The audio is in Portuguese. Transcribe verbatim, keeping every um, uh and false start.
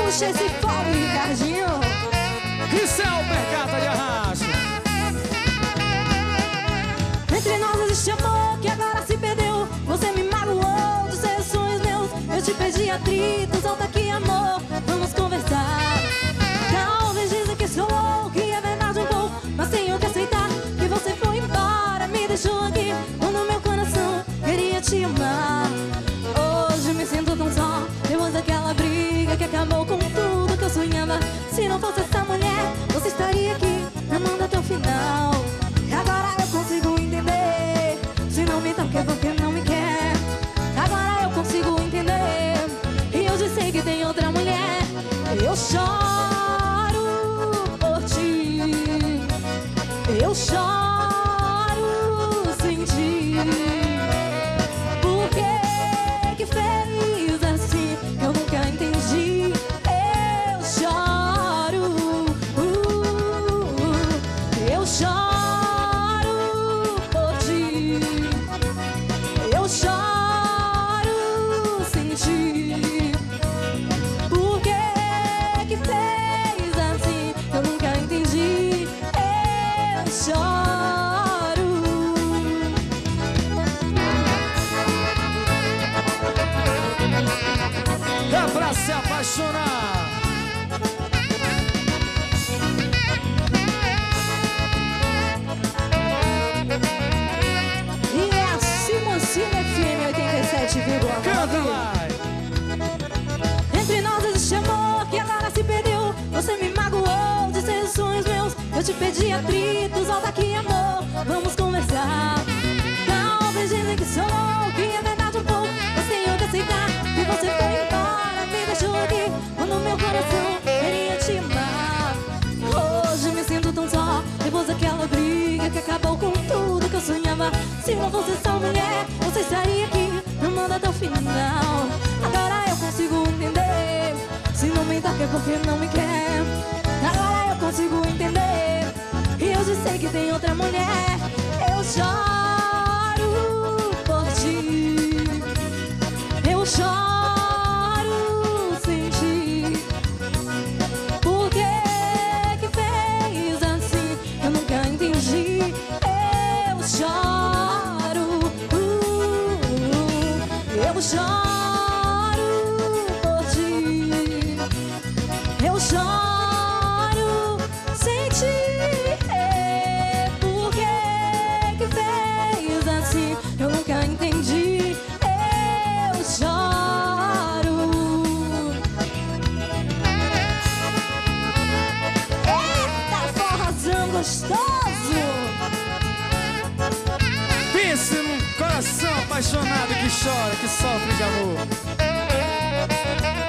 Puxa esse fogo, Ricardinho. Isso é o Percata de Arrasto. Entre nós existe amor que agora se perdeu. Você me magoou dos seus sonhos meus. Eu te pedi atritos, solta aqui amor, vamos conversar. Talvez dizem que sou louco e é verdade um pouco, mas tenho que aceitar que você foi embora, me deixou aqui quando meu coração queria te amar. Hoje me sinto tão só, depois daquela briga que acabou com tudo que eu sonhava. Se não fosse essa mulher, você estaria aqui amando até o final. E agora eu consigo entender, se não me toca é porque não me quer. Agora eu consigo entender, e hoje sei que tem outra mulher. Eu choro por ti, eu choro sem ti. Por que que fez assim? Eu nunca entendi. Eu choro, uh, eu choro por ti, eu choro sem ti. Por que que fez assim? Eu nunca entendi. Eu choro. Dá pra se apaixonar. E é a Simocina F M oitenta e sete vírgula Canta nove. lá. Entre nós existe amor que agora se perdeu. Você me magoou de seus sonhos meus. Eu te pedi atritos, volta aqui amor, vamos conversar. Talvez dizem que sou louco, que é verdade um pouco, mas tenho que aceitar que você foi embora, me deixou aqui quando meu coração queria te amar. Hoje me sinto tão só, depois daquela briga que acabou com tudo que eu sonhava. Se não fosse essa mulher, você estaria aqui amando até o final. Agora eu consigo entender, se não me toca é porque não me quer. Agora eu consigo entender, e hoje sei que tem outra mulher. Eu choro por ti, eu choro sem ti. Por que que fez assim? Eu nunca entendi. Eu choro, uh, eu choro por ti, eu choro sem ti. Por que que fez assim? Eu nunca entendi. Eu choro. Eita, forrozão gostoso! Pense num coração apaixonado que chora, que sofre de amor.